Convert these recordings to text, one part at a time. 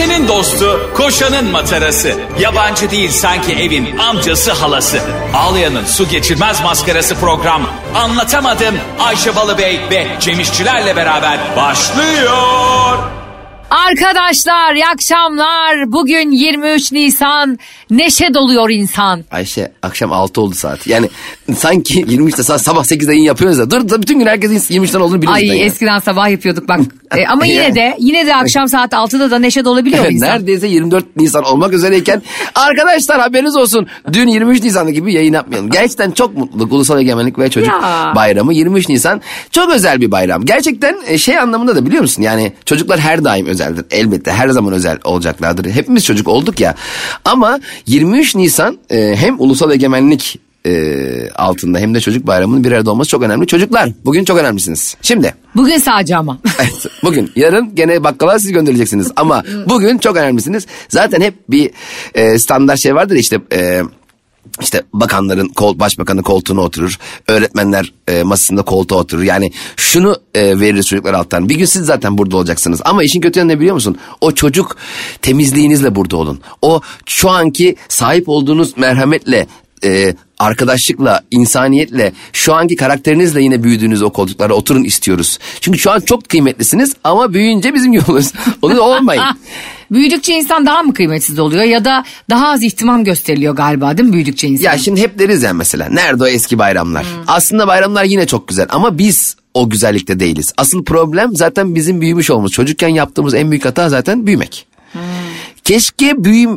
Ayşe'nin dostu, koşanın matarası. Yabancı değil sanki evin amcası halası. Ağlayan'ın su geçirmez maskarası program. Anlatamadım Ayşe Balıbey ve Cemişçilerle beraber başlıyor. Arkadaşlar iyi akşamlar. Bugün 23 Nisan. Neşe doluyor insan. Ayşe akşam 6 oldu saat. Yani sanki 23'te saat sabah 8'de yayın yapıyoruz da. Dur da bütün gün herkesin 23'ten olduğunu biliyoruz. Ay eskiden sabah yapıyorduk bak. Ama yine de akşam saat 6'da da neşe dolabiliyor insan. Neredeyse 24 Nisan olmak üzereyken arkadaşlar haberiniz olsun. Dün 23 Nisan'da gibi yayın yapmayalım. Gerçekten çok mutluluk. Ulusal Egemenlik ve Çocuk Bayramı 23 Nisan. Çok özel bir bayram. Gerçekten şey anlamında da biliyor musun? Yani çocuklar her daim özeldir. Elbette her zaman özel olacaklardır. Hepimiz çocuk olduk ya. Ama 23 Nisan hem Ulusal Egemenlik altında hem de Çocuk Bayramı'nın bir arada olması çok önemli. Çocuklar bugün çok önemlisiniz. Şimdi. Bugün sadece ama. Evet, bugün. Yarın gene bakkala siz göndereceksiniz. Ama bugün çok önemlisiniz. Zaten hep bir standart şey vardır işte... İşte bakanların başbakanın koltuğuna oturur. Öğretmenler masasında koltuğa oturur. Yani şunu veririz çocuklar alttan. Bir gün siz zaten burada olacaksınız. Ama işin kötü yanı ne biliyor musun? O çocuk temizliğinizle burada olun. O şu anki sahip olduğunuz merhametle, arkadaşlıkla, insaniyetle, şu anki karakterinizle yine büyüdüğünüz o koltuklara oturun istiyoruz. Çünkü şu an çok kıymetlisiniz ama büyüyünce bizim gibi oluruz. Onu da olmayın. Büyüdükçe insan daha mı kıymetsiz oluyor ya da daha az ihtimam gösteriliyor galiba değil mi büyüdükçe insan? Ya şimdi hep deriz ya mesela nerede o eski bayramlar? Aslında bayramlar yine çok güzel ama biz o güzellikte değiliz. Asıl problem zaten bizim büyümüş olmamız. Çocukken yaptığımız en büyük hata zaten büyümek. Keşke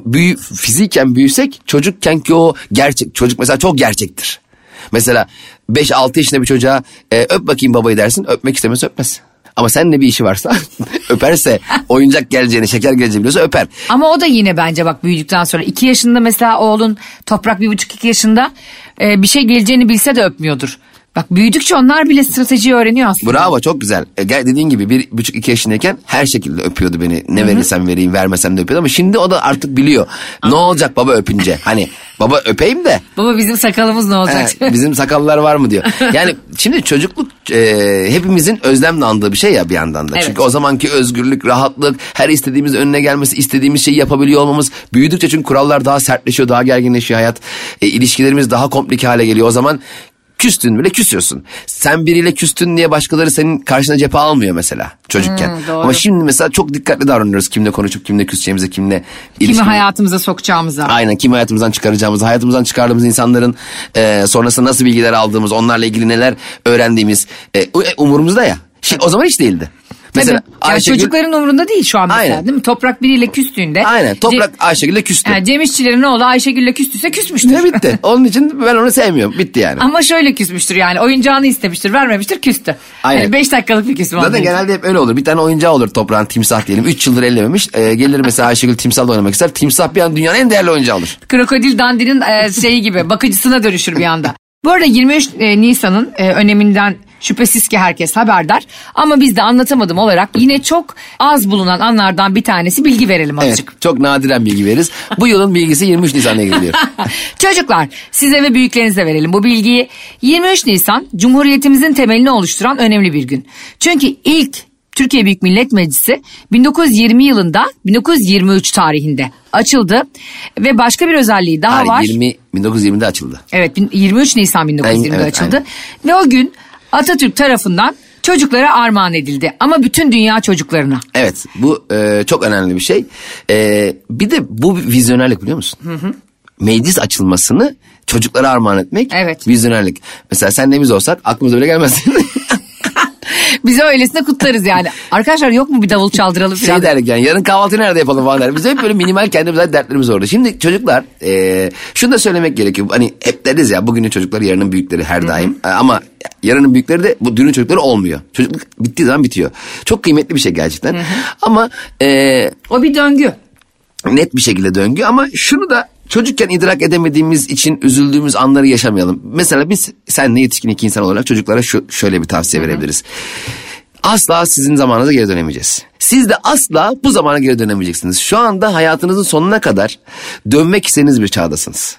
fiziken büyüsek, çocukken ki o gerçek, çocuk mesela çok gerçektir. Mesela 5-6 yaşında bir çocuğa öp bakayım babayı dersin, öpmek istemezse öpmez. Ama seninle bir işi varsa öperse, oyuncak geleceğini, şeker geleceğini biliyorsa öper. Ama o da yine bence bak büyüdükten sonra 2 yaşında mesela oğlun Toprak 1,5-2 yaşında bir şey geleceğini bilse de öpmüyordur. Bak büyüdükçe onlar bile stratejiyi öğreniyor aslında. Bravo, çok güzel. Dediğin gibi 1,5-2 yaşındayken her şekilde öpüyordu beni. Ne verirsem vereyim, vermesem de öpüyordu ama şimdi o da artık biliyor. Ne olacak baba öpünce? Hani baba öpeyim de. Baba bizim sakalımız ne olacak? Bizim sakallar var mı diyor. Yani şimdi çocukluk hepimizin özlemle andığı bir şey ya bir yandan da. Evet. Çünkü o zamanki özgürlük, rahatlık, her istediğimiz önüne gelmesi, istediğimiz şeyi yapabiliyor olmamız. Büyüdükçe çünkü kurallar daha sertleşiyor, daha gerginleşiyor hayat. İlişkilerimiz daha komplike hale geliyor. O zaman küstün bile küsüyorsun. Sen biriyle küstün diye başkaları senin karşına cephe almıyor mesela çocukken. Ama şimdi mesela çok dikkatli davranıyoruz. Kimle konuşup kimle küseceğimize, kimle kimi hayatımıza sokacağımıza. Aynen, kimi hayatımızdan çıkaracağımızı, hayatımızdan çıkardığımız insanların sonrasında nasıl bilgiler aldığımız, onlarla ilgili neler öğrendiğimiz umurumuzda ya. Şimdi, o zaman hiç değildi. Mesela yani çocukların umurunda değil şu an mesela. Aynen. Değil mi? Toprak biriyle küstüğünde. Aynen. Toprak Ayşegül'le küstü. Yani Cem İşçilerin oğlu Ayşegül'le küstüyse küsmüştür. Ne bitti? Onun için ben onu sevmiyorum. Bitti yani. Ama şöyle küsmüştür yani. Oyuncağını istemiştir, vermemiştir, küstü. Aynen. Yani 5 dakikalık bir küsme. Zaten genelde hep öyle olur. Bir tane oyuncağı olur toprağın, timsah diyelim. 3 yıldır ellememiş. Gelir mesela Ayşegül timsahla oynamak ister. Timsah bir an dünyanın en değerli oyuncağı olur. Krokodil Dandi'nin şeyi gibi bakıcısına dönüşür bir anda. Bu arada 23 Nisan'ın öneminden şüphesiz ki herkes haberdar. Ama biz de anlatamadım olarak yine çok az bulunan anlardan bir tanesi bilgi verelim azıcık. Evet, çok nadiren bilgi veririz. Bu yılın bilgisi 23 Nisan'a geliyor. Çocuklar, size ve büyüklerinize verelim bu bilgiyi. 23 Nisan Cumhuriyetimizin temelini oluşturan önemli bir gün. Çünkü ilk Türkiye Büyük Millet Meclisi 1920 yılında 1923 tarihinde açıldı ve başka bir özelliği daha var. 1920'de açıldı. Evet, 23 Nisan 1920'de evet, açıldı ve o gün Atatürk tarafından çocuklara armağan edildi ama bütün dünya çocuklarına. Evet, bu çok önemli bir şey. Bir de bu vizyonerlik biliyor musun? Meclis açılmasını çocuklara armağan etmek vizyonerlik. Mesela senle biz olsak aklımıza bile gelmez. Biz öylesine kutlarız yani. Arkadaşlar yok mu bir davul çaldıralım falan. Derdik yani yarın kahvaltıyı nerede yapalım falan der. Biz hep böyle minimal kendimize dertlerimiz orada. Şimdi çocuklar şunu da söylemek gerekiyor. Hani hep deriz ya bugünün çocukları yarının büyükleri her daim. Ama yarının büyükleri de bu dünün çocukları olmuyor. Çocukluk bittiği zaman bitiyor. Çok kıymetli bir şey gerçekten. Ama o bir döngü. Net bir şekilde döngü ama şunu da çocukken idrak edemediğimiz için üzüldüğümüz anları yaşamayalım. Mesela biz senle yetişkin iki insan olarak çocuklara şöyle bir tavsiye verebiliriz. Asla sizin zamanınıza geri dönemeyeceğiz. Siz de asla bu zamana geri dönemeyeceksiniz. Şu anda hayatınızın sonuna kadar dönmek istediğiniz bir çağdasınız.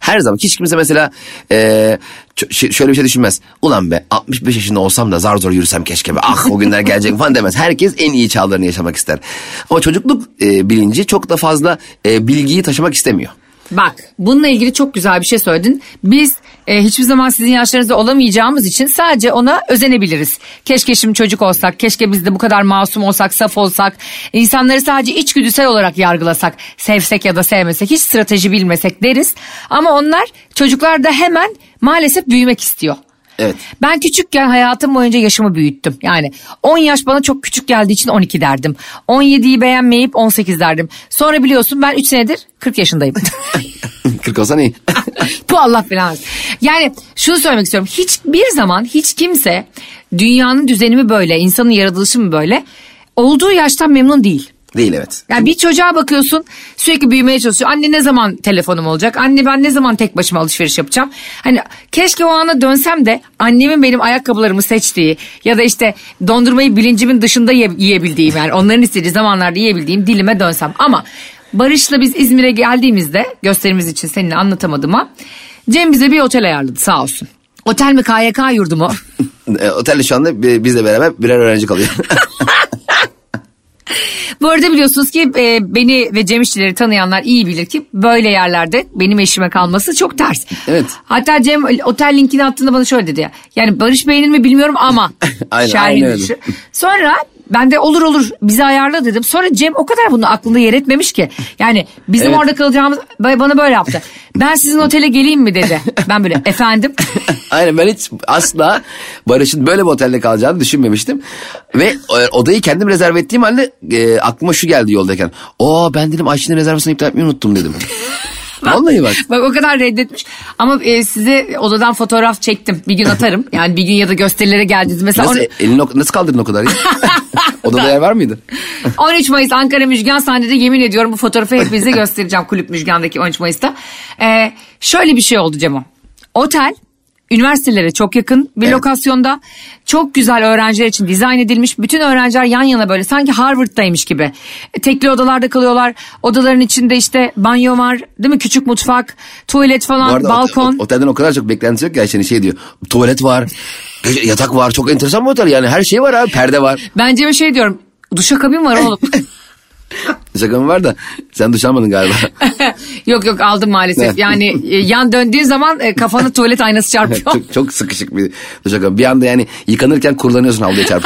Her zaman hiç kimse mesela şöyle bir şey düşünmez. Ulan be 65 yaşında olsam da zar zor yürüsem keşke be. Ah o günler gelecek falan demez. Herkes en iyi çağlarını yaşamak ister. Ama çocukluk bilinci çok da fazla bilgiyi taşımak istemiyor. Bak bununla ilgili çok güzel bir şey söyledin. Biz hiçbir zaman sizin yaşlarınızda olamayacağımız için sadece ona özenebiliriz. Keşke şimdi çocuk olsak, keşke biz de bu kadar masum olsak, saf olsak, insanları sadece içgüdüsel olarak yargılasak, sevsek ya da sevmesek, hiç strateji bilmesek deriz. Ama onlar, çocuklar da hemen maalesef büyümek istiyor. Evet. Ben küçükken hayatım boyunca yaşımı büyüttüm. Yani 10 yaş bana çok küçük geldiği için 12 derdim. 17'yi beğenmeyip 18 derdim. Sonra biliyorsun ben 3 senedir 40 yaşındayım. 40 olsan iyi. Bu Allah falan. Yani şunu söylemek istiyorum. Hiçbir zaman hiç kimse dünyanın düzeni mi böyle, insanın yaratılışı mı böyle, olduğu yaştan memnun değil. Değil, evet. Yani bir çocuğa bakıyorsun, sürekli büyümeye çalışıyor. Anne ne zaman telefonum olacak? Anne ben ne zaman tek başıma alışveriş yapacağım? Hani keşke o ana dönsem de annemin benim ayakkabılarımı seçtiği ya da işte dondurmayı bilincimin dışında yiyebildiğim, yani onların istediği zamanlarda yiyebildiğim dilime dönsem. Ama Barış'la biz İzmir'e geldiğimizde, gösterimiz için seninle anlatamadım ama, Cem bize bir otel ayarladı sağ olsun. Otel mi, KYK yurdu mu? Otelde şu anda bizle beraber birer öğrenci kalıyor. Bu arada biliyorsunuz ki beni ve Cem İşçileri tanıyanlar iyi bilir ki böyle yerlerde benim eşime kalması çok ters. Evet. Hatta Cem otel linkini attığında bana şöyle dedi ya. Yani Barış beğenir mi bilmiyorum ama. Aynen öyle. Sonra ben de olur bizi ayarla dedim. Sonra Cem o kadar bunu aklında yer etmemiş ki. Yani bizim evet. Orada kalacağımız, bana böyle yaptı. Ben sizin otele geleyim mi dedi. Ben böyle efendim. Aynen, ben hiç asla Barış'ın böyle bir otelde kalacağını düşünmemiştim. Ve odayı kendim rezerve ettiğim halde aklıma şu geldi yoldayken. Ben dedim Ayşe'nin rezervasyonu iptal etmeyi unuttum dedim. Vallahi bak. Bak o kadar reddetmiş. Ama size odadan fotoğraf çektim. Bir gün atarım. Yani bir gün ya da gösterilere geldiniz. Mesela nasıl kaldırdın o kadar ya? Odada yer var mıydı? 13 Mayıs Ankara Müjgan sahnede, yemin ediyorum bu fotoğrafı hepinize göstereceğim. Kulüp Müjgan'daki 13 Mayıs'ta. Şöyle bir şey oldu Cemo. Otel üniversitelere çok yakın bir lokasyonda, çok güzel öğrenciler için dizayn edilmiş. Bütün öğrenciler yan yana böyle sanki Harvard'daymış gibi. Tekli odalarda kalıyorlar. Odaların içinde işte banyo var, değil mi? Küçük mutfak, tuvalet falan, balkon. Otelden o kadar çok beklentisi yok ki Ayşe'nin şey diyor. Tuvalet var, yatak var. Çok enteresan bir otel yani. Her şey var abi, perde var. Bence bir şey diyorum. Duşakabin var oğlum. Duşakabin var da sen duş almadın galiba. Yok aldım maalesef. Yani yan döndüğün zaman kafanı tuvalet aynası çarpıyor. çok sıkışık bir duşakabin. Bir anda yani yıkanırken kurulanıyorsun, havluya çarpıp.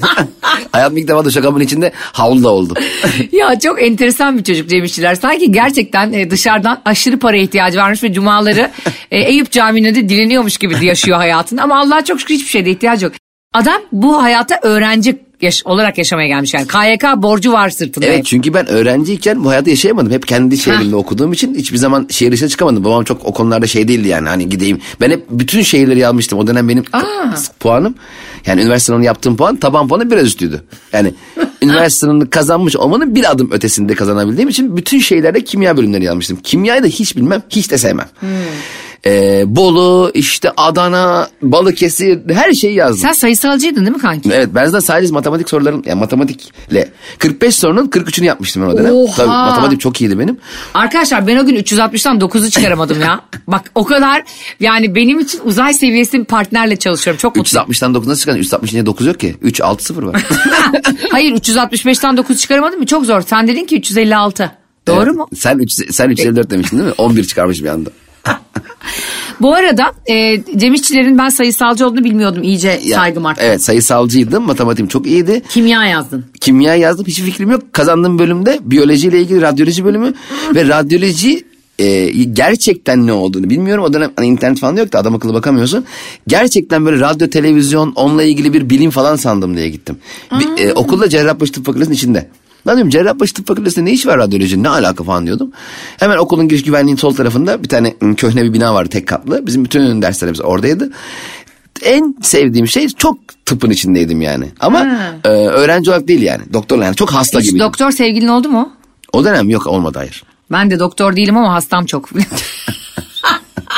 Hayatım ilk defa duşakabinin içinde havlu da oldu. Ya çok enteresan bir çocuk Cem İşçiler. Sanki gerçekten dışarıdan aşırı paraya ihtiyacı varmış ve cumaları Eyüp Camii'nde de dileniyormuş gibi yaşıyor hayatını. Ama Allah'a çok şükür hiçbir şeyde ihtiyacı yok. Adam bu hayata öğrenci olarak yaşamaya gelmiş yani. KYK borcu var sırtında. Evet, çünkü ben öğrenciyken bu hayatı yaşayamadım. Hep kendi şehrimde okuduğum için hiçbir zaman şehir dışına çıkamadım. Babam çok o konularda şey değildi yani, hani gideyim. Ben hep bütün şehirleri yazmıştım. O dönem benim puanım, yani üniversite sınavını yaptığım puan taban puanı biraz üstüydü. Yani üniversite sınavını kazanmış olmanın bir adım ötesinde kazanabildiğim için bütün şeylerde kimya bölümleri yazmıştım. Kimyayı da hiç bilmem, hiç de sevmem. Bolu, işte Adana, Balıkesir, her şeyi yazdım. Sen sayısalcıydın değil mi kanki? Evet, ben zaten sadece matematik soruların, yani matematikle 45 sorunun 43'ünü yapmıştım ben o dönem. Oha. Tabii matematik çok iyiydi benim. Arkadaşlar ben o gün 360'tan 9'u çıkaramadım ya. Bak o kadar, yani benim için uzay seviyesi bir partnerle çalışıyorum. Çok mutluyum. 360'tan 9 nasıl çıkardın? 360'ın 9 yok ki. 3, 6, 0 var. Hayır, 365'ten 9 çıkaramadın mı? Çok zor. Sen dedin ki 356. Doğru evet, mu? Sen 354 demiştin değil mi? 11 çıkarmış bir anda. Bu arada Cem İşçilerin ben sayısalcı olduğunu bilmiyordum. İyice saygım arttı. Evet, sayısalcıydım. Matematiğim çok iyiydi. Kimya yazdın. Kimya yazdım. Hiçbir fikrim yok. Kazandığım bölümde biyolojiyle ilgili radyoloji bölümü ve radyoloji gerçekten ne olduğunu bilmiyorum. O dönem hani internet falan da yoktu. Adam akıllı bakamıyorsun. Gerçekten böyle radyo, televizyon, onunla ilgili bir bilim falan sandım diye gittim. Okulda Cerrahpaşa Tıp Fakültesi'nin içinde. Ben diyorum Cerrahpaşa Tıp Fakültesi'nde ne iş var radyolojinin, ne alaka falan diyordum. Hemen okulun giriş güvenliğinin sol tarafında bir tane köhne bir bina vardı, tek katlı. Bizim bütün derslerimiz oradaydı. En sevdiğim şey, çok tıpın içindeydim yani. Ama öğrenci olarak değil yani. Doktorla yani, çok hasta gibiydim. Doktor sevgilin oldu mu? O dönem yok, olmadı, hayır. Ben de doktor değilim ama hastam çok.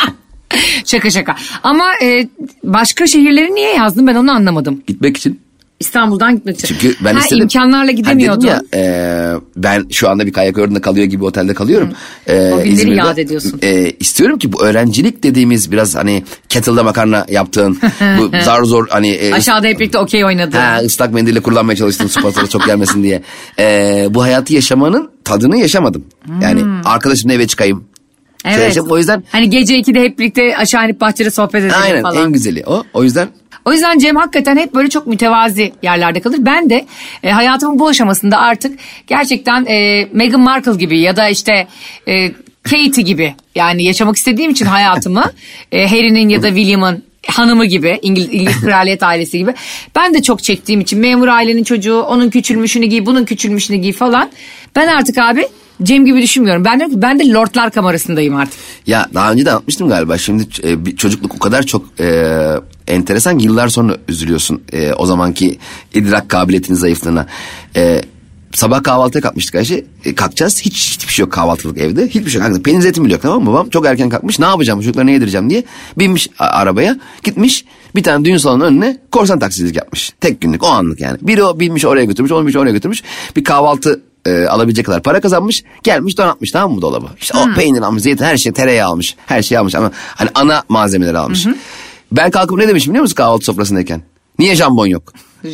Şaka. Ama başka şehirleri niye yazdın, ben onu anlamadım. Gitmek için. İstanbul'dan gitmek için. Çünkü ben istedim. İmkanlarla gidemiyordun. Dedim ya, ben şu anda bir kayak örneğinde kalıyor gibi otelde kalıyorum. O günleri İzmir'de. yad ediyorsun. İstiyorum ki bu öğrencilik dediğimiz biraz hani kettle'da makarna yaptığın, bu zar zor hani. Aşağıda hep birlikte okey oynadın. Islak mendille kullanmaya çalıştın su pastası çok gelmesin diye. Bu hayatı yaşamanın tadını yaşamadım. Yani arkadaşımla eve çıkayım. Evet. O yüzden. Hani gece 2'de hep birlikte aşağı inip bahçede sohbet edelim aynen, falan. en güzeli o. O yüzden. O yüzden Cem hakikaten hep böyle çok mütevazi yerlerde kalır. Ben de hayatımın bu aşamasında artık gerçekten Meghan Markle gibi ya da işte Katie gibi yani yaşamak istediğim için hayatımı Harry'nin ya da William'ın hanımı gibi İngiliz kraliyet ailesi gibi ben de çok çektiğim için memur ailenin çocuğu onun küçülmüşünü giy bunun küçülmüşünü giy falan ben artık abi Cem gibi düşünmüyorum. Ben diyorum ki ben de Lordlar Kamerası'ndayım artık. Ya daha önce de anlatmıştım galiba. Şimdi bir çocukluk o kadar çok enteresan, yıllar sonra üzülüyorsun o zamanki idrak kabiliyetinin zayıflığına. Sabah kahvaltıya kalkmıştık Ayşe. Kalkacağız. Hiçbir şey yok kahvaltılık evde. Hiçbir şey yok. Peynir zeytin bile yok, tamam mı? Babam çok erken kalkmış. Ne yapacağım? Çocuklara ne yedireceğim diye. Binmiş arabaya. Gitmiş. Bir tane düğün salonunun önüne korsan taksicilik yapmış. Tek günlük, o anlık yani. Biri o binmiş oraya götürmüş. Onu binmiş oraya götürmüş. Bir kahvaltı alabilecek kadar para kazanmış. Gelmiş donatmış, tamam mı, dolaba. İşte o peynir almış, zeytin, her şey, tereyağı almış. Her şeyi almış ama hani ana malzemeleri almış. Ben kalkıp ne demişim biliyor musun kahvaltı sofrasındayken? Niye jambon yok?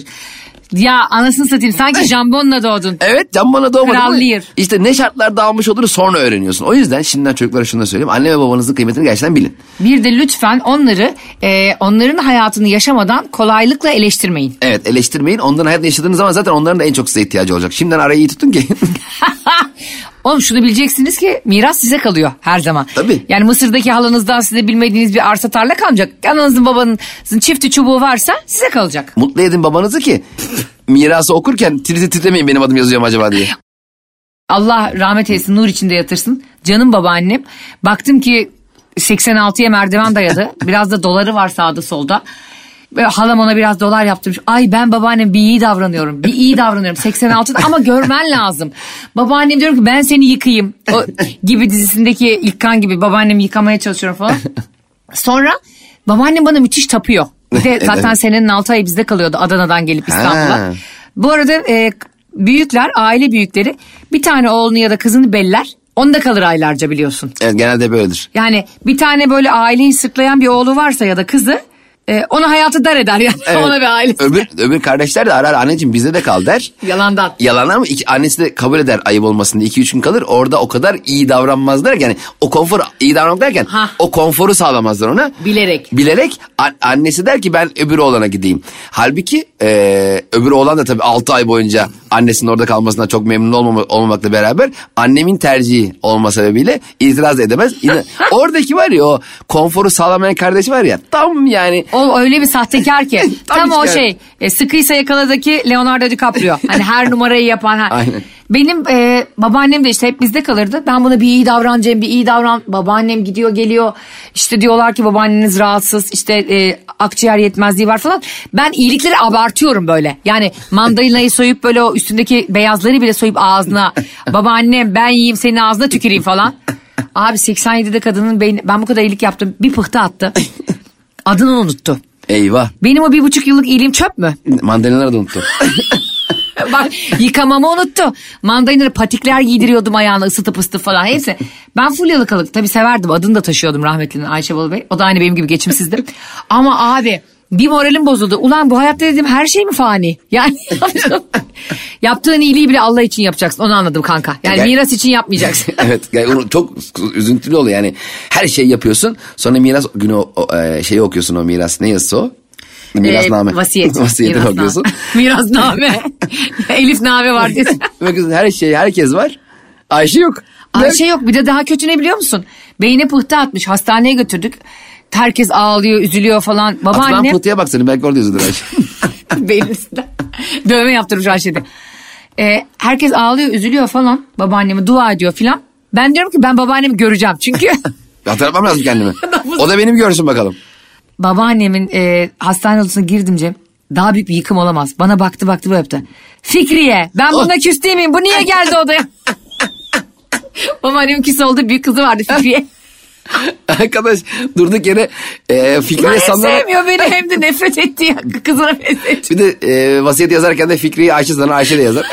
Ya anasını satayım sanki jambonla doğdun. Evet, jambonla doğmadım. Krallıyır. İşte ne şartlarda almış olduğunu sonra öğreniyorsun. O yüzden şimdiden çocuklara şunu da söyleyeyim. Anne ve babanızın kıymetini gerçekten bilin. Bir de lütfen onları onların hayatını yaşamadan kolaylıkla eleştirmeyin. Evet, eleştirmeyin. Onların hayatını yaşadığınız zaman zaten onların da en çok size ihtiyacı olacak. Şimdiden arayı iyi tutun ki. Oğlum şunu bileceksiniz ki miras size kalıyor her zaman. Tabii. Yani Mısır'daki halanızdan size bilmediğiniz bir arsa tarla kalmayacak. Ananızın babanızın çifti çubuğu varsa size kalacak. Mutlu edin babanızı ki mirası okurken titremeyin benim adım yazıyor mu acaba diye. Allah rahmet eylesin, nur içinde yatırsın. Canım babaannem. Baktım ki 86'ya merdiven dayadı. Biraz da doları var sağda solda. Halam ona biraz dolar yaptırmış. Ay ben babaannem bir iyi davranıyorum. 86'da ama görmen lazım. Babaannem diyorum ki ben seni yıkayayım. O gibi dizisindeki İlkan gibi babaannemi yıkamaya çalışıyorum falan. Sonra babaannem bana müthiş tapıyor. Bir de zaten senenin 6 ayı bizde kalıyordu Adana'dan gelip İstanbul'a. Bu arada büyükler, aile büyükleri bir tane oğlunu ya da kızını beller. Onda kalır aylarca biliyorsun. Evet, genelde böyledir. Yani bir tane böyle aileyi sırtlayan bir oğlu varsa ya da kızı onu hayatı dar eder yani. Evet. Ona bir aile. Öbür kardeşler de arar, anneciğim bizde de kal der. Yalandan. Yalan ama annesi de kabul eder ayıp olmasın diye 2-3 gün kalır. Orada o kadar iyi davranmazlar ki yani o konfor iyi davranmak derken o konforu sağlamazlar ona. Bilerek annesi der ki ben öbür oğlana gideyim. Halbuki öbür oğlan da tabii 6 ay boyunca annesinin orada kalmasından çok memnun olmamakla beraber annemin tercihi olma sebebiyle itiraz edemez. Oradaki var ya o konforu sağlamayan kardeş var ya tam yani. O öyle bir sahtekar ki. Tam o şey Sıkıysa Yakala'daki Leonardo DiCaprio. Hani her numarayı yapan. Aynen. Benim babaannem de işte hep bizde kalırdı. Ben buna bir iyi davranacağım, bir iyi davran. Babaannem gidiyor geliyor. İşte diyorlar ki babaanneniz rahatsız. İşte akciğer yetmezliği var falan. Ben iyilikleri abartıyorum böyle. Yani mandalinayı soyup böyle o üstündeki beyazları bile soyup ağzına. Babaannem ben yiyeyim senin ağzına tüküreyim falan. Abi 87'de kadının beyni, ben bu kadar iyilik yaptım. Bir pıhtı attı. Adını unuttu. Eyvah. Benim o 1,5 yıllık iyiliğim çöp mü? Mandalinaları da unuttu. Bak yıkamamı unuttu. Mandalinaları patikler giydiriyordum ayağına ısıtıp falan hepsi. Ben full yalakalık tabii severdim. Adını da taşıyordum rahmetlinin Ayşe Balıbey. O da aynı benim gibi geçimsizdi. Ama abi bir moralim bozuldu. Ulan bu hayatta dediğim her şey mi fani? Yani yaptığın iyiliği bile Allah için yapacaksın. Onu anladım kanka. Yani miras için yapmayacaksın. Evet. Yani çok üzüntülü oluyor yani. Her şeyi yapıyorsun. Sonra miras günü şeyi okuyorsun o miras. Ne yazısı o? Mirasname. Vasiyeti okuyorsun. Mirasname. Elifname var diyorsun. Bakıyorsun her şey herkes var. Ayşe yok. Ayşe yok. Bir de daha kötü ne biliyor musun? Beyine pıhtı atmış. Hastaneye götürdük. Herkes ağlıyor, üzülüyor falan. Babaannem... Atılan pıhtıya bak senin belki orada yazılır Ayşe. Beyin üstünde. Dövme yaptırmış Ayşe'de. Herkes ağlıyor, üzülüyor falan. Babaanneme dua ediyor falan. Ben diyorum ki ben babaannemi göreceğim. Çünkü... Hatırlatmam lazım kendimi. O da benim görsün bakalım. Babaannemin hastane odasına girdim Cem. Daha büyük bir yıkım olamaz. Bana baktı böyle öptü. Fikriye ben buna küs değil miyim? Bu niye geldi odaya? Babaannemin küs olduğu büyük kızı vardı Fikriye. Arkadaş durduk yere Fikri'ye Hem sanırım. sevmiyor beni hem de nefret ettiği kızına benzetti. Bir de vasiyet yazarken de Fikri'yi Ayşe sanır, Ayşe de yazar.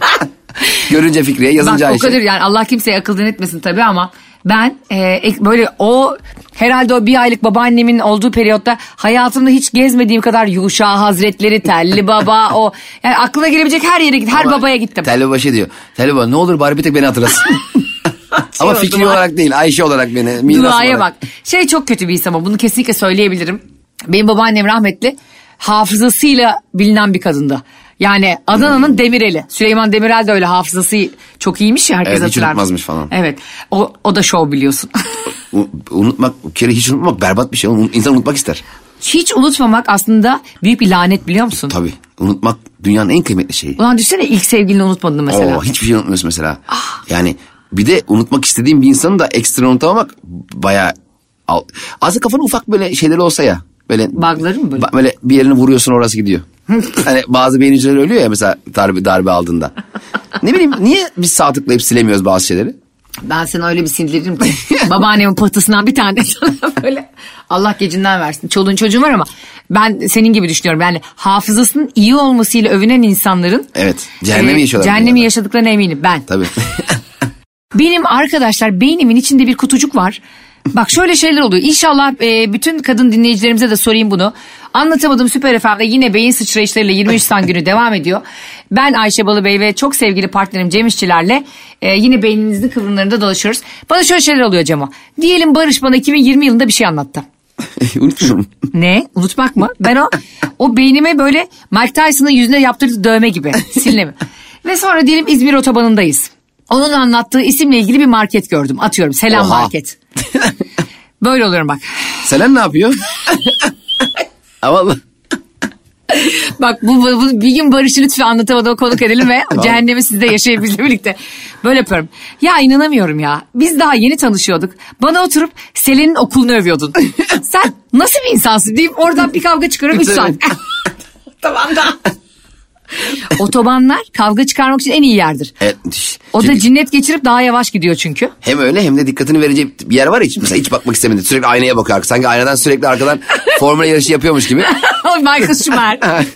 Görünce Fikri'ye, yazınca Bak, Ayşe. o kadar yani Allah kimseye akıldan etmesin tabii ama ben böyle o herhalde o bir aylık babaannemin olduğu periyotta hayatımda hiç gezmediğim kadar Yuşa Hazretleri, Telli Baba o yani aklına gelebilecek her yere gittim. Her babaya gittim. Telli Baba şey diyor. Telli Baba ne olur bari bir tek beni hatırlasın. Ama Fikri dua. olarak değil, Ayşe olarak beni. Miras Duaya olarak. bak. Şey çok kötü bir his ama bunu kesinlikle söyleyebilirim. Benim babaannem rahmetli hafızasıyla bilinen bir kadındı. Yani Adana'nın Demireli. Süleyman Demirel de öyle hafızası çok iyiymiş ya, herkes Evet, hiç hatırlar. unutmazmış falan. Evet. O da şov biliyorsun. Unutmak, bir kere hiç unutmak berbat bir şey. İnsan unutmak ister. Hiç unutmamak aslında büyük bir lanet biliyor musun? Tabii. Unutmak dünyanın en kıymetli şeyi. Ulan düşünsene ilk sevgilini unutmadın mesela. Hiçbir şey unutmuyorsun mesela. Yani bir de unutmak istediğin bir insanı da ekstra unutamamak bayağı... Aslında kafanın ufak böyle şeyleri olsa ya. Böyle, Bug'ları mı böyle? Böyle bir yerini vuruyorsun, orası gidiyor. Hani bazı beyin hücreleri ölüyor ya mesela darbe aldığında. Ne bileyim, niye biz sağ tıklayıp silemiyoruz bazı şeyleri? Ben seni öyle bir sindiririm ki. Babaannemin pıhtısından bir tane sana böyle Allah gecinden versin. Çoluğun çocuğun var ama ben senin gibi düşünüyorum. Yani hafızasının iyi olmasıyla övünen insanların Evet, cehennemi yaşıyorlar. Cehennemi yaşadıklarına eminim ben. Tabii. Benim arkadaşlar beynimin içinde bir kutucuk var. Bak şöyle şeyler oluyor. İnşallah bütün kadın dinleyicilerimize de sorayım bunu. Anlatamadığım Süper FM'de yine beyin sıçrayışlarıyla 23 Nisan günü devam ediyor. Ben Ayşe Balıbey ve çok sevgili partnerim Cem İşçilerle yine beyninizin kıvrımlarında dolaşıyoruz. Bana şöyle şeyler oluyor Cemo. Diyelim Barış bana 2020 yılında bir şey anlattı. Unutmuyorum. Ne? Unutmak mı? Ben o beynime böyle Mike Tyson'ın yüzüne yaptırdığı dövme gibi. Silinemi. Ve sonra diyelim İzmir otobanındayız. Onun anlattığı isimle ilgili bir market gördüm. Atıyorum Selam Oha. Market. Böyle oluyorum bak. Selen ne yapıyor? Vallahi. Bak bu bir gün Barış'ı lütfen Anlatamadığıma konuk edelim ve cehennemi sizde yaşayıp bizle birlikte. Böyle yapıyorum. Ya inanamıyorum ya. Biz daha yeni tanışıyorduk. Bana oturup Selen'in okulunu övüyordun. Sen nasıl bir insansın deyip oradan bir kavga çıkarıp 3 saat. Tamam da. Otobanlar kavga çıkarmak için en iyi yerdir. Evet. O da Çünkü cinnet geçirip daha yavaş gidiyor çünkü. hem öyle hem de dikkatini verecek bir yer var ya. Mesela hiç bakmak istemedi. Sürekli aynaya bakıyor. Sanki aynadan sürekli arkadan formula yarışı yapıyormuş gibi. Michael Schumacher.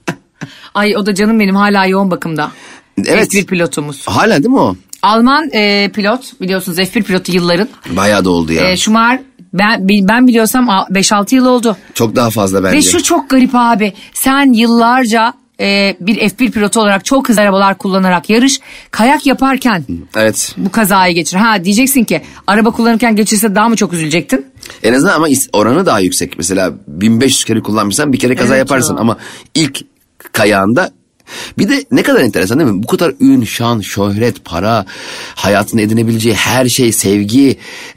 Ay o da canım benim hala yoğun bakımda. Evet. F1 pilotumuz. Hala değil mi o? Alman pilot biliyorsunuz F1 pilotu yılların. Bayağı da oldu ya. Schumacher ben biliyorsam 5-6 yıl oldu. Çok daha fazla bence. Ve şu çok garip abi. Sen yıllarca bir F1 pilotu olarak çok hızlı arabalar kullanarak yarış, kayak yaparken Evet. bu kazayı geçir. Ha diyeceksin ki araba kullanırken geçirse daha mı çok üzülecektin? En azından ama oranı daha yüksek. Mesela 1500 kere kullanmışsan bir kere kaza Evet yaparsın. ya. Ama ilk kayağında bir de ne kadar enteresan değil mi? Bu kadar ün, şan, şöhret, para, hayatın edinebileceği her şey, sevgi.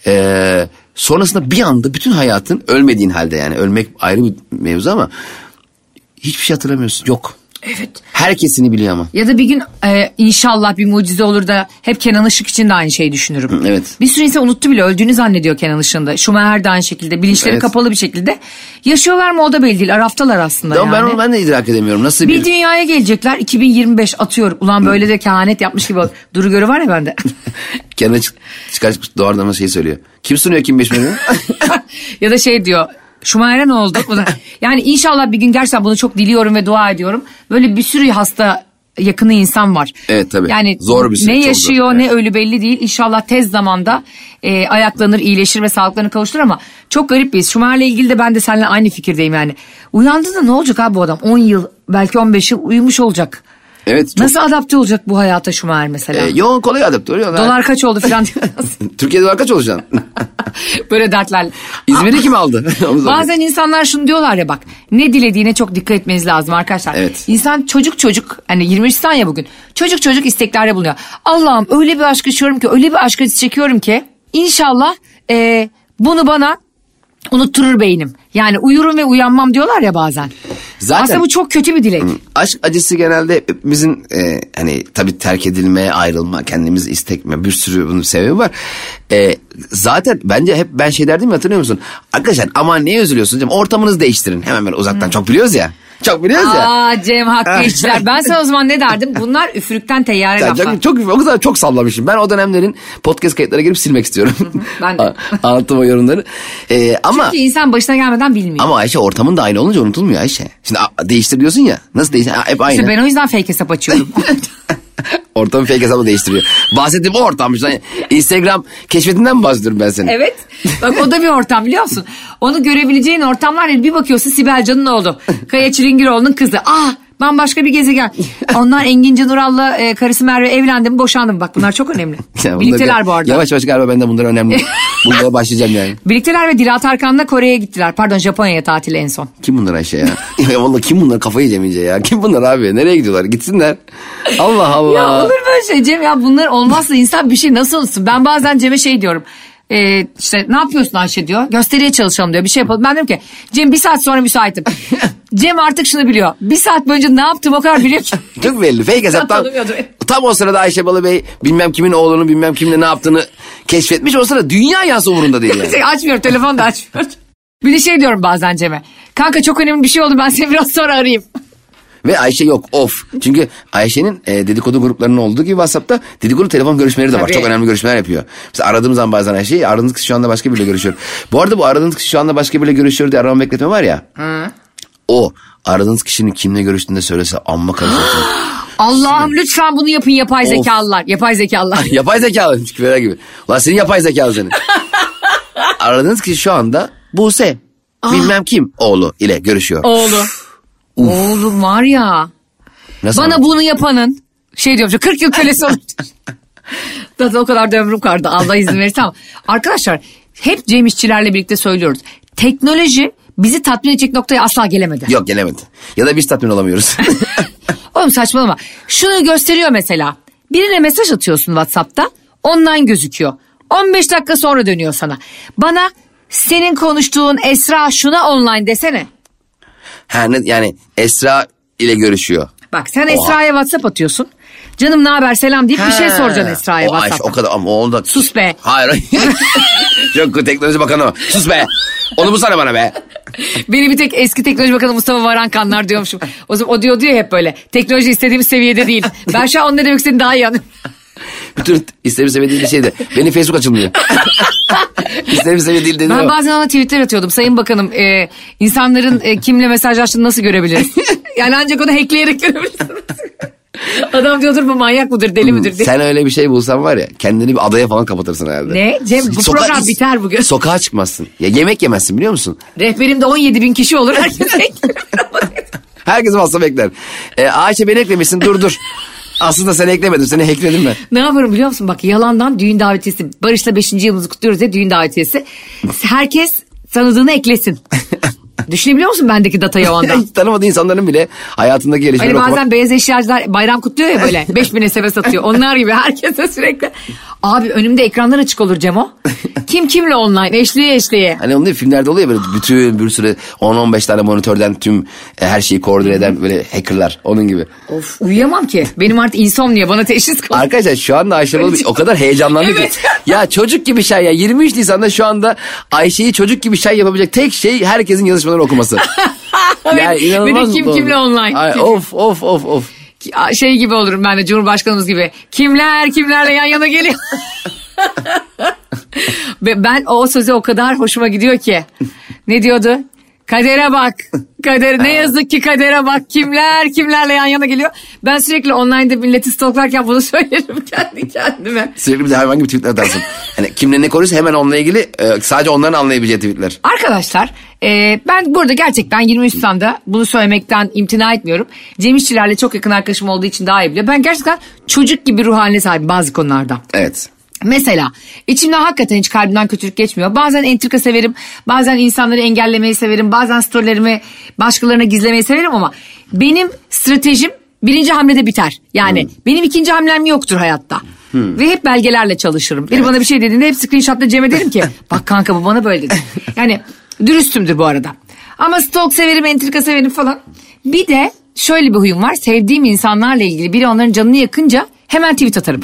Sonrasında bir anda bütün hayatın ölmediğin halde, yani ölmek ayrı bir mevzu ama hiçbir şey hatırlamıyorsun. Yok. Evet. Herkesini biliyor ama. Ya da bir gün inşallah bir mucize olur da hep Kenan Işık için de aynı şeyi düşünürüm. Evet. Bir sürü insan unuttu bile, öldüğünü zannediyor Kenan Işık'ın da. Schumacher de aynı şekilde bilinçleri Evet. kapalı bir şekilde. Yaşıyorlar mı o da belli değil, araftalar aslında Tamam, yani. ben de idrak edemiyorum. Nasıl Bir dünyaya gelecekler 2025 atıyorum. Ulan böyle de kehanet yapmış gibi. Duru Görü var ya bende. Kendine çıkar doğrudan ama şey söylüyor. Kim sunuyor kim 5 milyon? Ya da şey diyor. Schumacher'e ne oldu? Yani inşallah bir gün gerçekten bunu çok diliyorum ve dua ediyorum. Böyle bir sürü hasta yakını insan var. Evet, tabii. Yani Zor bir süreç, ne çok yaşıyor zor. ne ölü belli değil. İnşallah tez zamanda ayaklanır, iyileşir ve sağlıklarını kavuşturur ama çok garip bir his. Schumacher'le ilgili de ben de seninle aynı fikirdeyim yani. Uyandığında ne olacak abi bu adam? 10 yıl belki 15 yıl uyumuş olacak. Evet. Çok, Nasıl adapte olacak bu hayata Schumacher mesela? yoğun kolay adapte oluyor. Dolar kaç oldu falan diyor. Türkiye'de dolar kaç olacaksın? Böyle dertlerle. İzmir'i kim aldı? Bazen insanlar şunu diyorlar ya, bak ne dilediğine çok dikkat etmeniz lazım arkadaşlar. Evet. İnsan çocuk hani 23 Nisan ya bugün, çocuk isteklerde bulunuyor. Allah'ım öyle bir aşk yaşıyorum ki, öyle bir aşk acısı çekiyorum ki inşallah bunu bana unutturur beynim. Yani uyurum ve uyanmam diyorlar ya bazen. Zaten Aslında bu çok kötü bir dilek. aşk acısı genelde hepimizin hani tabii terk edilme, ayrılma, kendimizi istekme, bir sürü bunun sebebi var. Zaten bence hep ben şey derdim ya, hatırlıyor musun? Arkadaşlar aman neye üzülüyorsunuz? Ortamınızı değiştirin. Hemen böyle uzaktan çok biliyoruz ya. Çok biliyoruz ya. Aa Cem Hakkı işçiler. Ben sana o zaman ne derdim? Bunlar üfürükten teyyare laflar. O kadar çok sallamışım. Ben o dönemlerin podcast kayıtlara girip silmek istiyorum. Ben de. Anlattım o yorumları. Ama Çünkü insan başına gelmeden bilmiyor. Ama Ayşe ortamın da aynı olunca unutulmuyor Ayşe. Şimdi değiştir diyorsun ya. Nasıl değiştir? Hep aynı. İşte ben o yüzden fake hesap açıyorum. Ortamı fake hesabı değiştiriyor. Bahsettiğim o ortammış. Yani Instagram keşfetinden mi bahsediyorum ben senin? Evet. Bak o da bir ortam biliyor musun? Onu görebileceğin ortamlar değil. Bir bakıyorsun Sibel Can'ın oğlu. Kaya Çilingiroğlu'nun kızı. Bambaşka bir gezegen. Onlar Engin Can Ural'la karısı Merve evlendi mi boşandı mı? Bak bunlar çok önemli. Birlikteler bu arada. Yavaş yavaş galiba ben de bunlar önemli. Bunlara başlayacağım yani. Birlikteler ve Dilat Arkan'la Kore'ye gittiler. Pardon Japonya'ya tatile en son. Kim bunlar Ayşe ya? Ya vallahi kim bunlar, kafayı yiyeceğim ya. Kim bunlar abi? Nereye gidiyorlar? Gitsinler. Allah Allah. Ya olur böyle şey Cem ya, bunlar olmazsa insan bir şey nasıl olsun? Ben bazen Cem'e şey diyorum. İşte ne yapıyorsun Ayşe diyor. Gösteriye çalışalım diyor. Bir şey yapalım. Ben diyorum ki Cem 1 saat sonra müsaitim. Cem artık şunu biliyor. 1 saat boyunca ne yaptım o kadar biliyor ki. Çok belli. Fake hesaptan. Tam o sırada Ayşe Balıbey bilmem kimin oğlunu bilmem kimle ne yaptığını keşfetmiş. O sırada dünya yansı umurunda değil yani. Açmıyor, telefon da açmıyor. Bir de şey diyorum bazen Cem'e. Kanka çok önemli bir şey oldu, ben seni biraz sonra arayayım. Ve Ayşe yok, off. Çünkü Ayşe'nin dedikodu gruplarının olduğu gibi WhatsApp'ta dedikodu telefon görüşmeleri de var. Tabii. Çok önemli görüşmeler yapıyor. Mesela aradığım zaman bazen Ayşe'yi, aradığınız kişi şu anda başka biriyle görüşüyor. Bu arada bu aradığınız kişi şu anda başka biriyle görüşüyor diye arama bekletme var ya. Hı. O aradığınız kişinin kimle görüştüğünü de söylese amma karışırsın. Allah'ım lütfen bunu yapın yapay zekalılar. Yapay zekalılar. Yapay zekalı küfürler gibi. Ulan senin yapay zekalı senin. Aradığınız kişi şu anda Buse. Bilmem kim oğlu ile görüşüyor. Oğlu. Oğlum var ya. Nasıl Bana bunu yapanın şey diyorum 40 yıl kölesi olur. Zaten o kadar da ömrüm kaldı. Allah izin verirse ama. Arkadaşlar hep Cem İşçilerle birlikte söylüyoruz. Teknoloji bizi tatmin edecek noktaya asla gelemedi. Yok gelemedi. Ya da biz tatmin olamıyoruz. Oğlum saçmalama. Şunu gösteriyor mesela. Birine mesaj atıyorsun WhatsApp'ta. Online gözüküyor. 15 dakika sonra dönüyor sana. Bana senin konuştuğun Esra şuna online desene. Yani Esra ile görüşüyor. Bak sen Esra'ya WhatsApp atıyorsun. Canım ne haber selam deyip bir şey soracaksın Esra'ya WhatsApp'ta. O kadar ama o da... Sus be. Hayır. Çok teknoloji bakanı o. Sus be. Onu bu sana bana be. Beni bir tek eski teknoloji bakanı Mustafa Varankanlar diyormuşum. O diyor hep böyle. Teknoloji istediğimiz seviyede değil. Ben şu an onu ne demek istediğini daha iyi anlıyorum. Bütün istediğim seviye değil bir şeydi. Benim Facebook açılmıyor. İstediğim seviye değil dedi. Ben bazen ona tweetler atıyordum. Sayın Bakanım insanların kimle mesajlaştığını nasıl görebiliriz? Yani ancak onu hackleyerek görebilirsiniz. Adam diyordur bu manyak mıdır deli midir diye. Sen öyle bir şey bulsan var ya kendini bir adaya falan kapatırsın herhalde. Ne? Cem bu program biter bugün. Sokağa çıkmazsın. Ya yemek yemezsin biliyor musun? Rehberimde 17.000 kişi olur. Herkes WhatsApp ekler. Ayşe beni eklemişsin dur. Aslında seni eklemedim. Seni hackledim ben. Ne yaparım biliyor musun? Bak yalandan düğün davetiyesi. Barış'la 5. yılımızı kutluyoruz ya düğün davetiyesi. Herkes tanıdığını eklesin. Düşünebiliyor musun bendeki datayı o anda? Hiç tanımadığı insanların bile hayatındaki gelişmeleri hani okumak. bazen beyaz eşyacılar bayram kutluyor ya böyle. 5.000 SMS satıyor. Onlar gibi herkese sürekli. Abi önümde ekranlar açık olur Cemo. Kim kimle online eşliğe. Hani onun değil filmlerde oluyor böyle bütün bir sürü 10-15 tane monitörden tüm her şeyi koordine eden böyle hackerlar onun gibi. Of uyuyamam ki. Benim artık insomnia bana teşhis koydu. Arkadaşlar şu anda Ayşe Balı o kadar heyecanlandı Evet. ki. Ya çocuk gibi şey ya 23 Nisan'da şu anda Ayşe'yi çocuk gibi şey yapabilecek tek şey herkesin yazışmalarını okuması. Yani inanılmaz Ve de kim mutlu kimle oldum. online. Ay, of. Şey gibi olurum ben de Cumhurbaşkanımız gibi. Kimlerle yan yana geliyor. Ben o sözü o kadar hoşuma gidiyor ki. Ne diyordu? Kadere bak. Kader ne yazık ki kadere bak. Kimlerle yan yana geliyor. Ben sürekli online'da milleti stalklarken bunu söylerim kendi kendime. Sürekli bir de hayvan gibi tweetler atarsın. Hani kimle ne konuşsa hemen onunla ilgili sadece onların anlayabileceği tweetler. Arkadaşlar ben burada gerçekten 23 Nisan'da bunu söylemekten imtina etmiyorum. Cem İşçilerle çok yakın arkadaşım olduğu için daha iyi biliyor. Ben gerçekten çocuk gibi ruh haline sahibim bazı konularda. Evet. Mesela içimden hakikaten hiç kalbimden kötülük geçmiyor. Bazen entrika severim, bazen insanları engellemeyi severim, bazen storylerimi başkalarına gizlemeyi severim ama benim stratejim birinci hamlede biter. Yani benim ikinci hamlem yoktur hayatta. Ve hep belgelerle çalışırım. Biri bana bir şey dediğinde hep screenshotla Cem'e derim ki bak kanka bu bana böyle dedi. Yani dürüstümdür bu arada. Ama stalk severim, entrika severim falan. Bir de şöyle bir huyum var. Sevdiğim insanlarla ilgili biri onların canını yakınca hemen tweet atarım.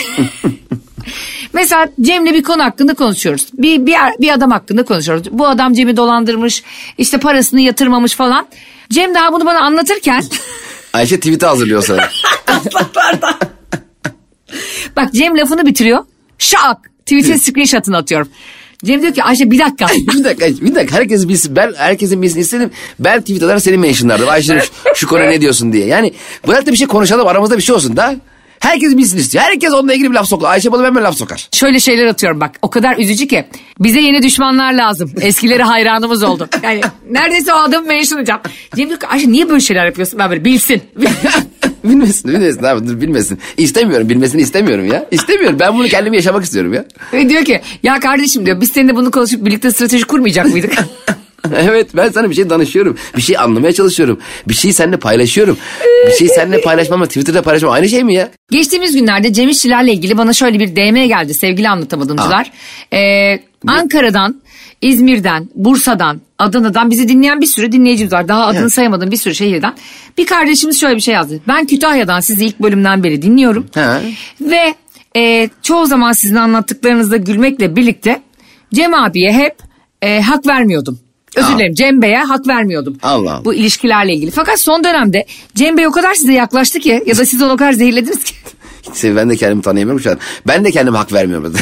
Mesela Cem'le bir konu hakkında konuşuyoruz. Bir adam hakkında konuşuyoruz. Bu adam Cem'i dolandırmış, işte parasını yatırmamış falan. Cem daha bunu bana anlatırken. Ayşe tweet'i hazırlıyor sana. Taslaklardan. Bak Cem lafını bitiriyor. Şak. Tweet'in screenshot'ını atıyorum. Cem diyor ki Ayşe bir dakika. bir dakika herkes bilsin. Ben herkesin bilsin istedim. Ben tweet atar seni mentionlardım. Ayşe şu konuya ne diyorsun diye. Yani bırak da bir şey konuşalım, aramızda bir şey olsun da. Herkes bilsin istiyor. Herkes onunla ilgili bir laf sokar. Ayşe bana hemen laf sokar. Şöyle şeyler atıyorum bak. O kadar üzücü ki. Bize yeni düşmanlar lazım. Eskileri hayranımız oldu. Yani neredeyse o adamı mentionlayacağım. Cem diyor ki Ayşe niye böyle şeyler yapıyorsun? Ben böyle bilsin. Bilmesin abi, dur bilmesin. İstemiyorum, bilmesini istemiyorum ya. İstemiyorum, ben bunu kendimi yaşamak istiyorum ya. Ve diyor ki ya kardeşim diyor biz seninle bunu konuşup birlikte strateji kurmayacak mıydık? Evet, ben sana bir şey danışıyorum. Bir şey anlamaya çalışıyorum. Bir şeyi seninle paylaşıyorum. Bir şeyi seninle paylaşmamla Twitter'da paylaşmam aynı şey mi ya? Geçtiğimiz günlerde Cem İşçilerle ilgili bana şöyle bir DM geldi sevgili anlatamadımcılar. Ankara'dan, İzmir'den, Bursa'dan, Adana'dan bizi dinleyen bir sürü dinleyicimiz var. Daha adını sayamadığım bir sürü şehirden. Bir kardeşimiz şöyle bir şey yazdı. Ben Kütahya'dan sizi ilk bölümden beri dinliyorum. Ve çoğu zaman sizin anlattıklarınızda gülmekle birlikte Cem abiye hep hak vermiyordum. Özür dilerim, Cem Bey'e hak vermiyordum. Allah. Bu ilişkilerle ilgili. Fakat son dönemde Cem Bey o kadar size yaklaştı ki ya da siz onu o kadar zehirlediniz ki. Ben de kendimi tanıyamıyorum şu an. Ben de kendime hak vermiyorum.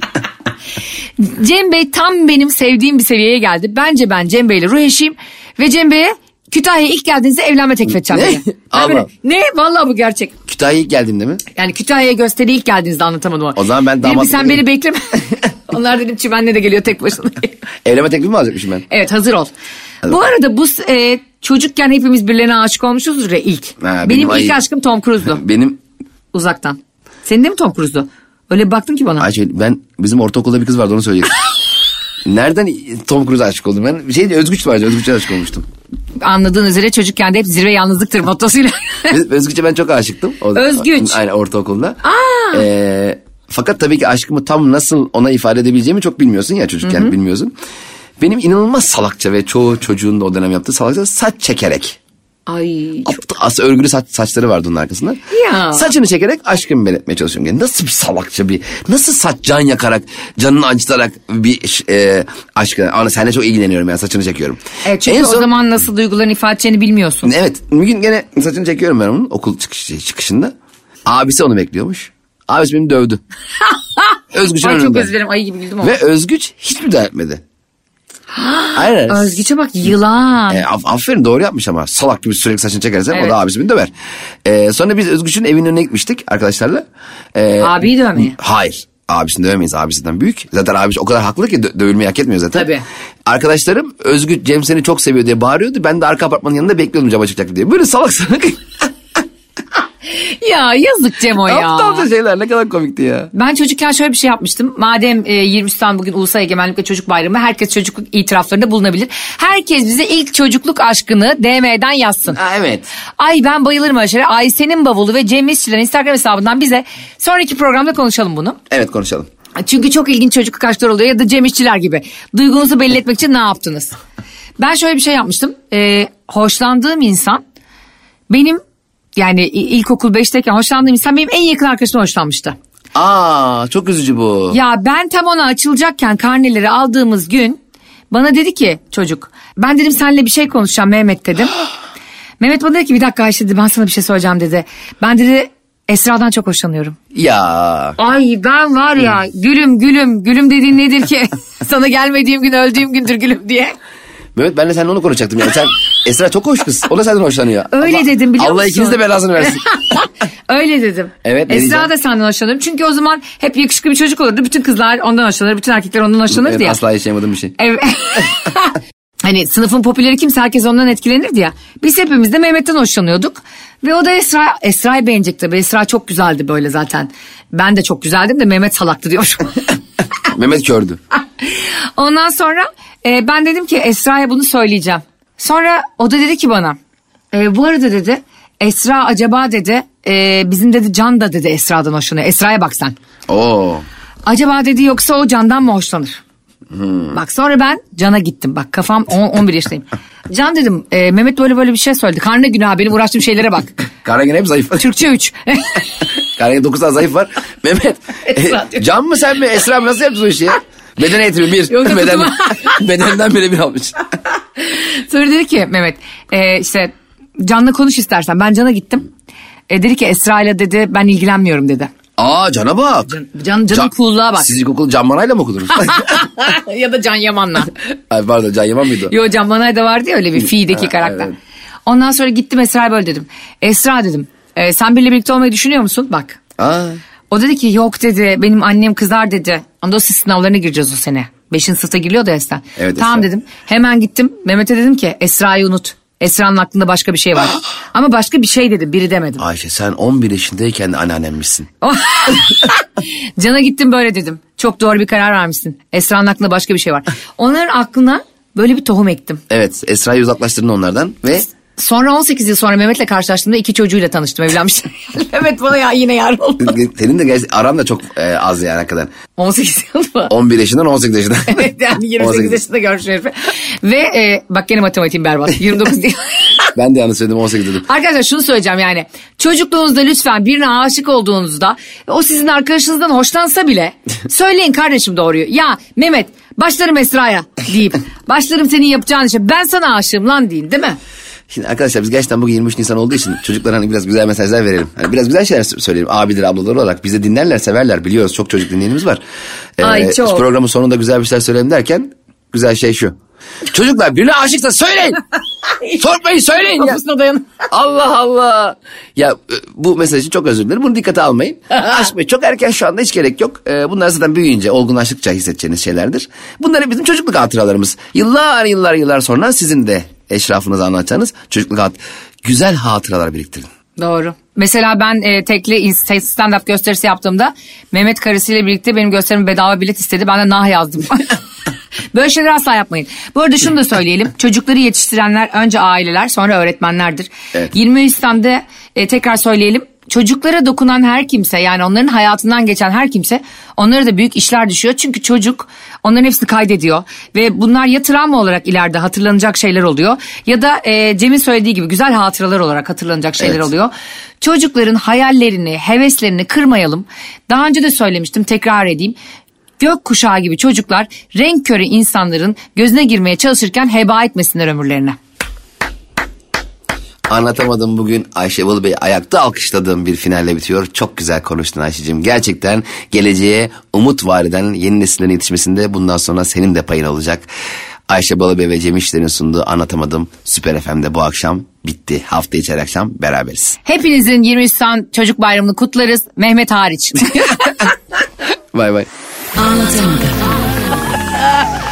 Cem Bey tam benim sevdiğim bir seviyeye geldi. Bence ben Cem Bey'le ruh eşiyim ve Cem Bey'e Kütahya'ya ilk geldiğinizde evlenme teklif edeceğim. Ne? Allah. Ne? Vallahi bu gerçek. Kütahya'ya ilk geldiğimde mi? Yani Kütahya'ya gösteriye ilk geldiğinizde anlatamadım. O zaman ben damat... Dedim sen beni bekleme. Onlar dedim çimenle de geliyor tek başına. Evlenme teklifi mi alacakmışım ben? Evet, hazır ol. Hadi. Bu arada bu çocukken hepimiz birilerine aşık olmuşuzdur ya ilk. Benim ilk aşkım Tom Cruise'du. Benim... Uzaktan. Senin de mi Tom Cruise'du? Öyle bir baktın ki bana. Ayşe, bizim ortaokulda bir kız vardı, onu söyleyecektim. Nereden Tom Cruise'a aşık oldum ben? Özgüç vardı, Özgüç'e aşık olmuştum. Anladığın üzere çocukken de hep zirve yalnızlıktır mottosuyla. Özgüç'e ben çok aşıktım. Özgüç. Aynen, ortaokulda. Fakat tabii ki aşkımı tam nasıl ona ifade edebileceğimi çok bilmiyorsun ya çocukken, bilmiyorsun. Benim inanılmaz salakça ve çoğu çocuğun da o dönem yaptığı salakça saç çekerek. Ay. Aslında örgülü saçları vardı onun arkasında. Ya. Saçını çekerek aşkımı belirtmeye çalışıyorum. Yani nasıl bir salakça bir, nasıl saç can yakarak, canını acıtarak bir aşkı. Ama seninle çok ilgileniyorum yani, saçını çekiyorum. Evet, çünkü o zaman nasıl duygularını ifade edeceğini bilmiyorsun. Evet, bugün gene saçını çekiyorum ben onun okul çıkışında. Abisi onu bekliyormuş. Abisi beni dövdü. Özgüç'ün önünde. Çok özür dilerim, ayı gibi güldüm ama. Ve Özgüç hiç müdahale etmedi. Aynen. Özgüç'e bak, yılan. Aferin, doğru yapmış ama salak gibi sürekli saçını çekersen evet. O da abisi beni döver. Sonra biz Özgüç'ün evinin önüne gitmiştik arkadaşlarla. Abiyi dövmeye? Hayır. Abisini dövemeyiz, abisinden büyük. Zaten abisi o kadar haklı ki dövülmeyi hak etmiyor zaten. Tabii. Arkadaşlarım Özgüç Cem seni çok seviyor diye bağırıyordu. Ben de arka apartmanın yanında bekliyordum cama çıkacak diye. Böyle salak. Ya yazık Cemo ya. Aptalca şeyler, ne kadar komikti ya. Ben çocukken şöyle bir şey yapmıştım. Madem 20 Nisan bugün Ulusal Egemenlik ve Çocuk Bayramı, herkes çocukluk itiraflarında bulunabilir. Herkes bize ilk çocukluk aşkını DM'den yazsın. Evet. Ay ben bayılırım öyle şeylere. Ayşe'nin bavulu ve Cem İşçilerin Instagram hesabından bize sonraki programda konuşalım bunu. Evet, konuşalım. Çünkü çok ilginç çocukluk aşkları oluyor ya da Cem İşçiler gibi. Duygunuzu belli etmek için ne yaptınız? Ben şöyle bir şey yapmıştım. Hoşlandığım insan benim, yani ilkokul 5'teyken hoşlandığım insan benim en yakın arkadaşımdan hoşlanmıştı. Çok üzücü bu. Ya ben tam ona açılacakken karneleri aldığımız gün bana dedi ki çocuk, ben dedim seninle bir şey konuşacağım Mehmet dedim. Mehmet bana dedi ki bir dakika Ayşe dedi, ben sana bir şey söyleyeceğim dedi. Ben dedi Esra'dan çok hoşlanıyorum. Ya. Ay ben var ya gülüm dediğin nedir ki? Sana gelmediğim gün öldüğüm gündür gülüm diye. Mehmet, ben de seninle onu konuşacaktım yani. Sen, Esra çok hoş kız. O da senden hoşlanıyor. Öyle dedim, biliyor musun? Allah ikiniz de belasını versin. Öyle dedim. Evet, Esra da senden hoşlanır. Çünkü o zaman hep yakışıklı bir çocuk olurdu. Bütün kızlar ondan hoşlanır. Bütün erkekler ondan hoşlanır evet, diye. Asla yaşayamadığım bir şey. Evet. Hani sınıfın popüleri kimse, herkes ondan etkilenirdi ya. Biz hepimiz de Mehmet'ten hoşlanıyorduk. Ve o da Esra'yı beğenecek tabii. Esra çok güzeldi böyle zaten. Ben de çok güzeldim de Mehmet salaktı diyormuşum. Mehmet kördü. Ondan sonra ben dedim ki Esra'ya bunu söyleyeceğim. Sonra o da dedi ki bana bu arada dedi Esra acaba dedi bizim dedi Can da dedi Esra'dan hoşlanıyor. Esra'ya bak sen. Oo. Acaba dedi yoksa o Can'dan mı hoşlanır? Bak sonra ben Can'a gittim. Bak kafam 11 yaşındayım. Can dedim Mehmet böyle bir şey söyledi. Karne günah, benim uğraştığım şeylere bak. Karne hep zayıf. Türkçe 3. Karne 9 tane zayıf var. Mehmet Can mı sen mi Esra mı, nasıl yaptın o işi ya? Beden eğitimi 1. Bedenden bile 1 almış. Sonra dedi ki Mehmet işte Can'la konuş istersen. Ben Can'a gittim. Dedi ki Esra ile dedi ben ilgilenmiyorum dedi. Aa Can'a bak. Can'ın cool'luğa bak. Siz ilkokulu Can Manay'la mı okudunuz? Ya da Can Yaman'la. Ay pardon Can Yaman mıydı? Yo Can Manay'da vardı ya öyle bir Fi'deki karakter. Evet. Ondan sonra gittim Esra'ya böyle dedim. Esra dedim sen biriyle birlikte olmayı düşünüyor musun? Bak. Aa. O dedi ki yok dedi benim annem kızar dedi. Ama siz sınavlarına gireceğiz o sene. 5. sınıfta giriliyordu Esra. Evet, tamam Esra. dedim. Hemen gittim Mehmet'e dedim ki Esra'yı unut. Esra'nın aklında başka bir şey var. Ama başka bir şey dedim biri demedim. Ayşe sen 11 yaşındayken de anneannemmişsin. Can'a gittim böyle dedim. Çok doğru bir karar vermişsin. Esra'nın aklında başka bir şey var. Onların aklına böyle bir tohum ektim. Evet Esra'yı uzaklaştırdın onlardan ve... Sonra 18 yıl sonra Mehmet'le karşılaştığımda 2 çocuğuyla tanıştım evlenmiştim. Mehmet bana ya yine yar oldu. Senin de aran da çok az yani hakikaten. 18 yıl mı? 11 yaşından 18 yaşına. Evet yani 28 yaşında görüşüyoruz. Ve bak gene matematiğim berbat. 29 değil. Ben de yanlış söyledim 18 dedim. Arkadaşlar şunu söyleyeceğim yani. Çocukluğunuzda lütfen birine aşık olduğunuzda o sizin arkadaşınızdan hoşlansa bile söyleyin kardeşim doğruyu. Ya Mehmet başlarım Esra'ya deyip başlarım senin yapacağın işe ben sana aşığım lan deyin değil mi? Şimdi arkadaşlar biz gerçekten bugün 23 Nisan olduğu için çocuklara hani biraz güzel mesajlar verelim. Hani biraz güzel şeyler söyleyelim. Abidir ablalar olarak bizi dinlerler severler biliyoruz çok çocuk dinleyenimiz var. Ay çok. Programın sonunda güzel bir şeyler söyleyelim derken güzel şey şu. Çocuklar birine aşıksa söyleyin. Sormayın söyleyin ya. Allah Allah. Ya bu mesaj için çok özür dilerim. Bunu dikkate almayın. Aşk çok erken şu anda hiç gerek yok. Bunlar zaten büyüyünce olgunlaştıkça hissedeceğiniz şeylerdir. Bunlar bizim çocukluk hatıralarımız. Yıllar sonra sizin de eşrafınıza anlatacağınız güzel hatıralar biriktirin. Doğru. Mesela ben tekli stand-up gösterisi yaptığımda Mehmet karısıyla birlikte benim gösterime bedava bilet istedi. Ben de nah yazdım. Böyle şeyler asla yapmayın. Bu arada şunu da söyleyelim. Çocukları yetiştirenler önce aileler sonra öğretmenlerdir. Evet. 20 Nisan'da tekrar söyleyelim. Çocuklara dokunan her kimse yani onların hayatından geçen her kimse onlara da büyük işler düşüyor. Çünkü çocuk onların hepsini kaydediyor ve bunlar ya travma olarak ileride hatırlanacak şeyler oluyor ya da Cem'in söylediği gibi güzel hatıralar olarak hatırlanacak şeyler oluyor. Çocukların hayallerini, heveslerini kırmayalım. Daha önce de söylemiştim tekrar edeyim. Gökkuşağı gibi çocuklar renk körü insanların gözüne girmeye çalışırken heba etmesinler ömürlerine. Anlatamadım bugün Ayşe Balı Bey ayakta alkışladığım bir finalle bitiyor. Çok güzel konuştun Ayşe'cim. Gerçekten geleceğe umut vaat eden yeni nesillerin yetişmesinde bundan sonra senin de payın olacak. Ayşe Balı Bey ve Cem İşler'in sunduğu Anlatamadım Süper FM'de bu akşam bitti. Hafta içi her akşam beraberiz. Hepinizin 23 Nisan Çocuk Bayramı'nı kutlarız. Mehmet hariç. Bay bay. Anlatamadım.